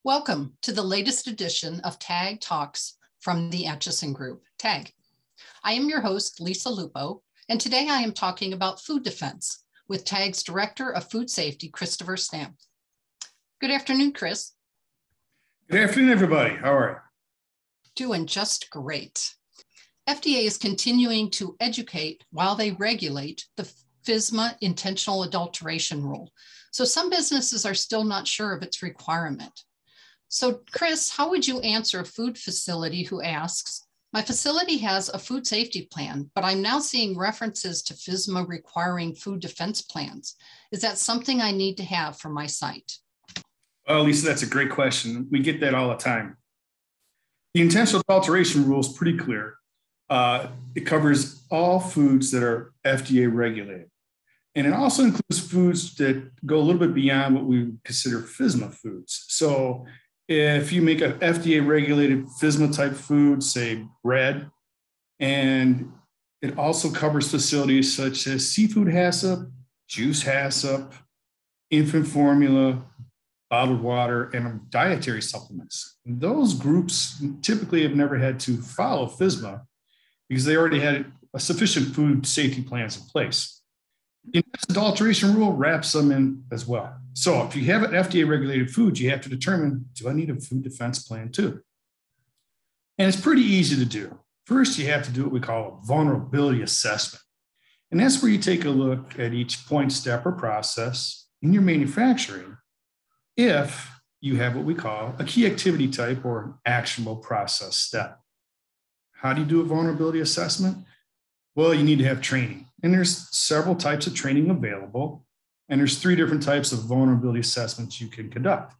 Welcome to the latest edition of TAG Talks from the Atchison Group, TAG. I am your host, Lisa Lupo, and today I am talking about food defense with TAG's Director of Food Safety, Christopher Stamp. Good afternoon, Chris. Good afternoon, everybody. How are you? Doing just great. FDA is continuing to educate while they regulate the FSMA intentional adulteration rule. So some businesses are still not sure of its requirement. So Chris, how would you answer a food facility who asks, my facility has a food safety plan, but I'm now seeing references to FSMA requiring food defense plans. Is that something I need to have for my site? Well, Lisa, that's a great question. We get that all the time. The intentional adulteration rule is pretty clear. It covers all foods that are FDA regulated. And it also includes foods that go a little bit beyond what we consider FSMA foods. So if you make an FDA regulated FSMA type food, say bread, and it also covers facilities such as seafood HACCP, juice HACCP, infant formula, bottled water, and dietary supplements. And those groups typically have never had to follow FSMA because they already had a sufficient food safety plans in place. The adulteration rule wraps them in as well. So if you have an FDA regulated food, you have to determine, do I need a food defense plan too? And it's pretty easy to do. First, you have to do what we call a vulnerability assessment. And that's where you take a look at each point, step, or process in your manufacturing if you have what we call a key activity type or an actionable process step. How do you do a vulnerability assessment? Well, you need to have training. And there's several types of training available. And there's 3 different types of vulnerability assessments you can conduct.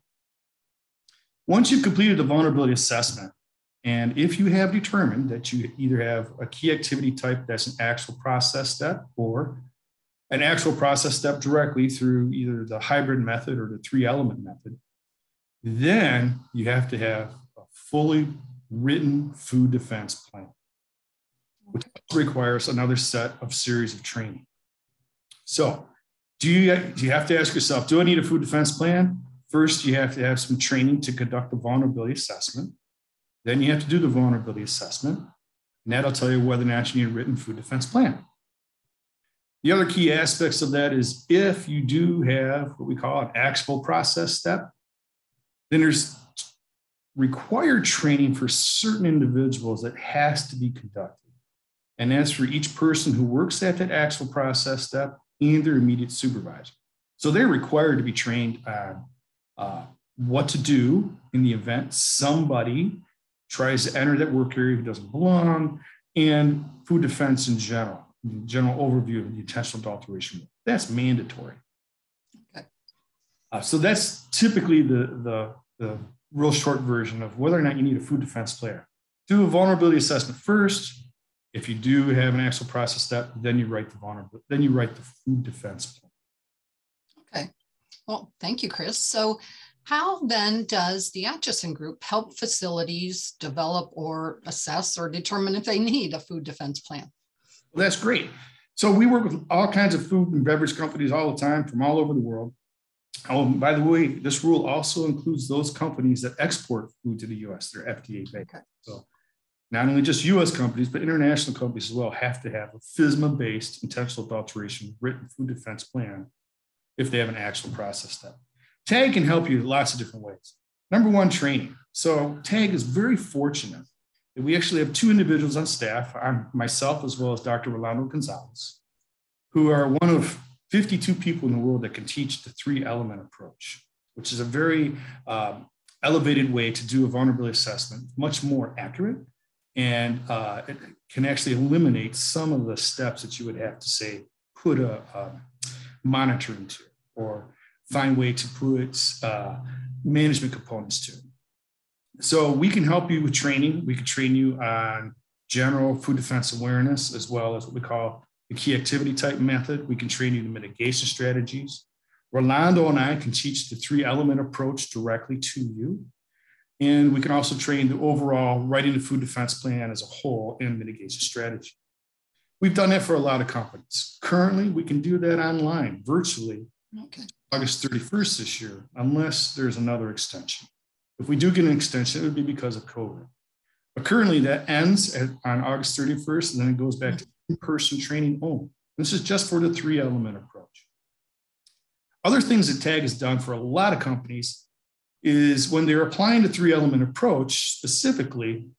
Once you've completed the vulnerability assessment, and if you have determined that you either have a key activity type that's an actual process step or an actual process step directly through either the hybrid method or the 3-element method, then you have to have a fully written food defense plan, which requires another set of series of training. So do you have to ask yourself, do I need a food defense plan? First, you have to have some training to conduct the vulnerability assessment. Then you have to do the vulnerability assessment, and that'll tell you whether or not you need a written food defense plan. The other key aspects of that is if you do have what we call an actionable process step, then there's required training for certain individuals that has to be conducted. And that's for each person who works at that actual process step and their immediate supervisor. So they're required to be trained on what to do in the event somebody tries to enter that work area who doesn't belong, and food defense in general, the general overview of the intentional adulteration. That's mandatory. Okay. So that's typically the real short version of whether or not you need a food defense plan. Do a vulnerability assessment first. If you do have an actual process step, then you write the food defense plan. Okay. Well, thank you, Chris. So how then does the Atchison Group help facilities develop or assess or determine if they need a food defense plan? Well, that's great. So we work with all kinds of food and beverage companies all the time from all over the world. Oh, by the way, this rule also includes those companies that export food to the U.S. They're FDA based. Okay. So not only just U.S. companies, but international companies as well have to have a FSMA-based intentional adulteration written food defense plan if they have an actual process step. TAG can help you in lots of different ways. Number one, training. So TAG is very fortunate that we actually have 2 individuals on staff, myself as well as Dr. Rolando Gonzalez, who are one of 52 people in the world that can teach the 3-element approach, which is a very elevated way to do a vulnerability assessment, much more accurate. And it can actually eliminate some of the steps that you would have to say, put a monitoring to, or find a way to put management components to. So we can help you with training. We can train you on general food defense awareness, as well as what we call the key activity type method. We can train you the mitigation strategies. Rolando and I can teach the 3-element approach directly to you. And we can also train the overall writing the food defense plan as a whole and mitigation strategy. We've done that for a lot of companies. Currently, we can do that online, virtually, August 31st this year, unless there's another extension. If we do get an extension, it would be because of COVID. But currently that ends on August 31st, and then it goes back to in-person training only. This is just for the 3-element approach. Other things that TAG has done for a lot of companies is when they're applying the 3-element approach, specifically,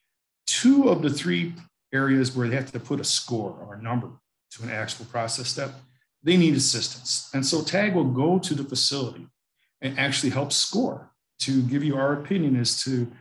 2 of the 3 areas where they have to put a score or a number to an actual process step, they need assistance. And so TAG will go to the facility and actually help score to give you our opinion as to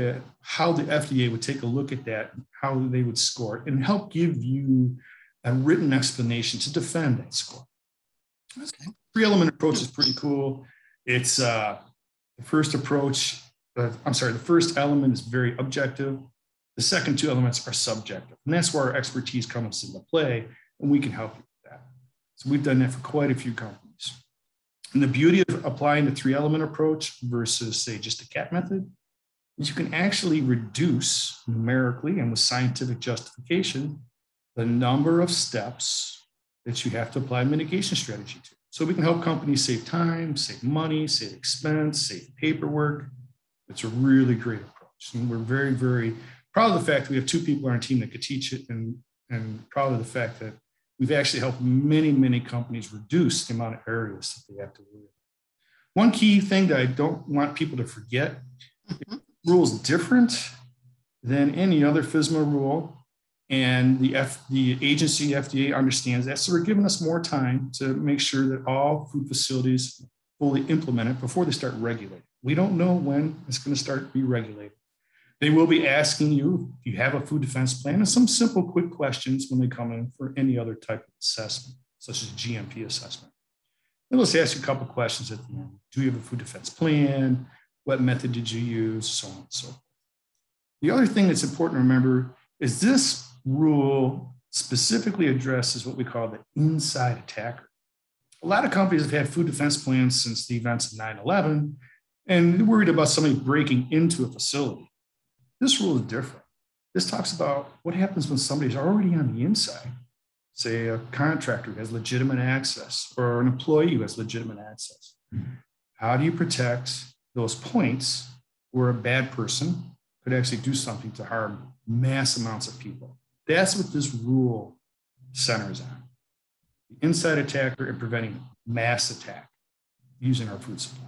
how the FDA would take a look at that, how they would score it, and help give you a written explanation to defend that score. Okay. 3-element approach is pretty cool. It's the first approach, the first element is very objective. The second 2 elements are subjective. And that's where our expertise comes into play, and we can help you with that. So we've done that for quite a few companies. And the beauty of applying the 3-element approach versus, say, just a CAP method is you can actually reduce numerically and with scientific justification the number of steps that you have to apply a mitigation strategy to. So we can help companies save time, save money, save expense, save paperwork. It's a really great approach. And we're very, very proud of the fact that we have 2 people on our team that could teach it, and proud of the fact that we've actually helped many, many companies reduce the amount of areas that they have to worry about. One key thing that I don't want people to forget, the rule is different than any other FSMA rule. And the agency, FDA, understands that. So they're giving us more time to make sure that all food facilities fully implement it before they start regulating. We don't know when it's going to start to be regulated. They will be asking you if you have a food defense plan and some simple, quick questions when they come in for any other type of assessment, such as GMP assessment. They'll just ask you a couple of questions at the end. Do you have a food defense plan? What method did you use? So on and so forth. The other thing that's important to remember is this rule specifically addresses what we call the inside attacker. A lot of companies have had food defense plans since the events of 9/11 and they're worried about somebody breaking into a facility. This rule is different. This talks about what happens when somebody's already on the inside, say a contractor who has legitimate access or an employee who has legitimate access. How do you protect those points where a bad person could actually do something to harm mass amounts of people? That's what this rule centers on. The inside attacker and preventing mass attack using our food supply.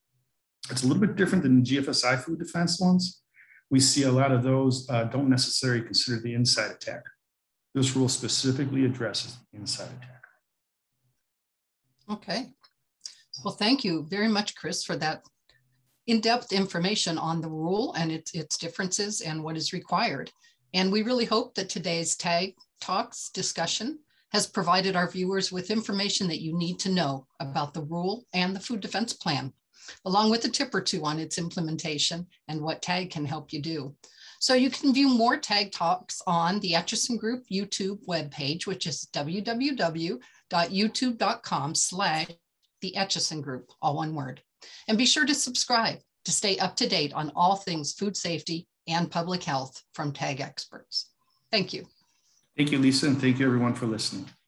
It's a little bit different than the GFSI food defense ones. We see a lot of those don't necessarily consider the inside attacker. This rule specifically addresses the inside attacker. Okay. Well, thank you very much, Chris, for that in-depth information on the rule and its differences and what is required. And we really hope that today's TAG Talks discussion has provided our viewers with information that you need to know about the rule and the food defense plan, along with a tip or 2 on its implementation and what TAG can help you do. So you can view more TAG Talks on the Etchison Group YouTube webpage, which is www.youtube.com/the Etchison Group, all one word. And be sure to subscribe to stay up to date on all things food safety and public health from TAG experts. Thank you. Thank you, Lisa, and thank you everyone for listening.